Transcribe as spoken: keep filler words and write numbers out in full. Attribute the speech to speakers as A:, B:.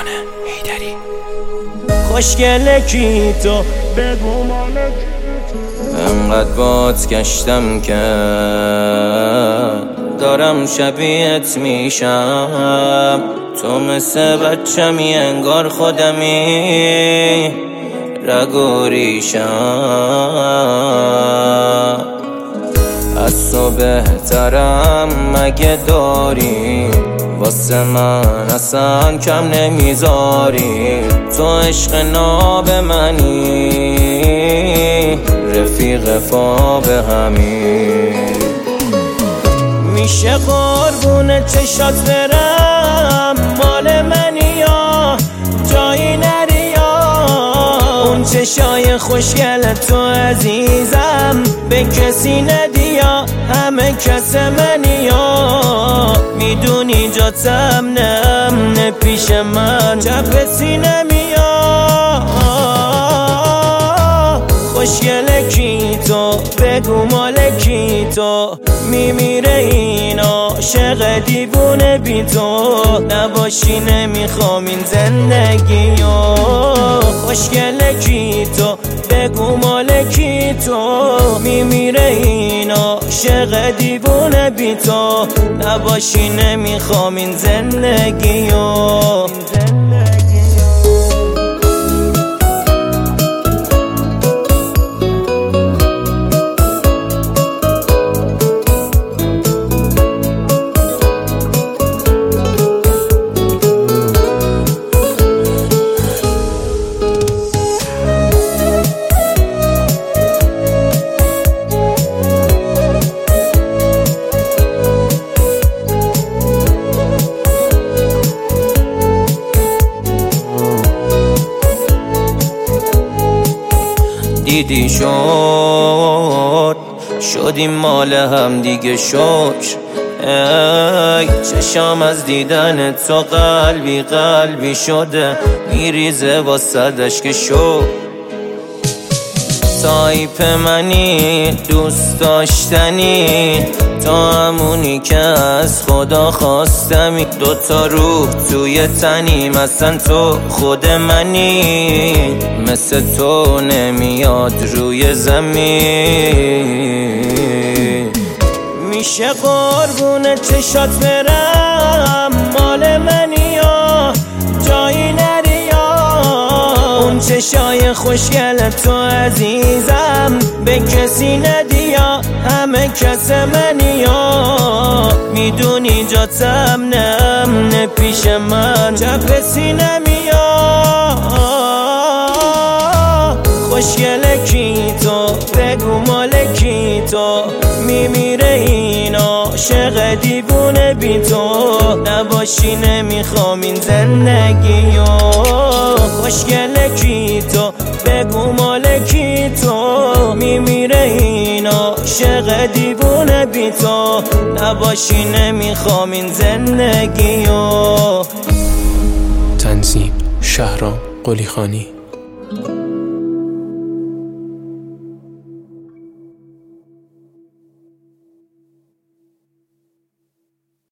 A: شهران حیدری.
B: خوشگله کی تو بگو مالک،
C: انقدر بات گشتم که دارم شبیهت میشم. تو مثل بچمی انگار خودمی رگ و ریشم. از تو بهترم مگه داری، واسه من اصلا کم نمیذاری. تو عشق ناب منی، رفیق فاب همی.
B: میشه قربون چشات برم، مال منی یا جایی نری یا. اون چشای خوشگل تو عزیزم به کسی ندی یا همه کس منی یا. میدونی جاتم نم پیش من چپ سینه میاد. خوشگله کی تو بگو مال کی تو، میمیره این عاشق دیوونه بی تو. نباشی نمیخوام این زندگیو. خوشگله کی تو بگو مال کی تو، میمیره این عاشق دیوونه بی تو. نباشی نمیخوام این زندگیو.
C: دیدی شد شدیم مال هم دیگه شکر. ای چشام از دیدن تو قلبی قلبی شده، میریزه واسدش که شو. تایپ منی دوست داشتنی، تو همونی که از خدا خواستمی. دوتا روح توی تنیم، اصلا تو خود منی. مثل تو نمیاد روی زمین.
B: میشه قربون چشات برم، مال منی یا جایی نری یا. اون چشای خوشگل تو عزیزم به کسی ندی یا همه کس منی یا. میدونی جاتم نم پیش من چپ سینه میاد. خوشگله کی تو بگو مال کی تو، میمیره این عاشق دیوونه بی تو. نباشی نمیخوام این زندگیو. خوشگله کی تو بگو مال کی تو، میمیره این عاشق دیوونه بی تو. نباشی نمیخوام این زندگیو.
A: تنظیم شهرام قلیخانی.